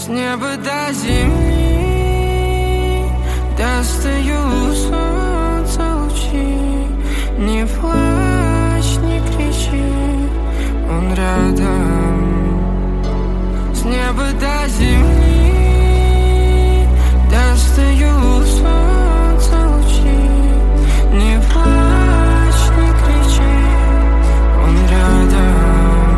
С неба до земли достаю солнца лучи. Не плачь, не кричи, он рядом. С неба до земли достаю солнца лучи. Не плачь, не кричи, он рядом.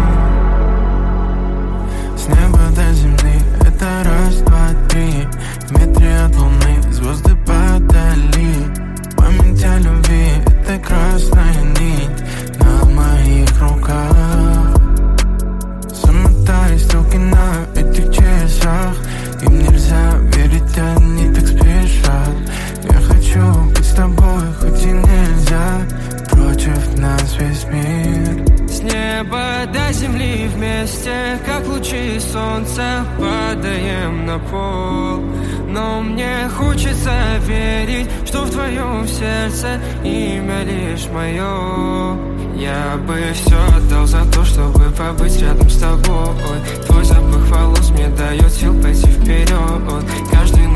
С неба до земли это раз, два, три. В метре от луны звезды подали. Память о любви — это красная нить на моих руках. Замотали стрелки на этих часах. Им нельзя верить, они так спешат. Я хочу быть с тобой, хоть и нельзя. Против нас весь мир. С неба до земли вместе, как лучи солнца, падаем на пол. Но мне хочется верить, что в твоем сердце имя лишь мое. Я бы все отдал за то, чтобы побыть рядом с тобой. Твой запах волос мне дает сил пойти вперед. Каждый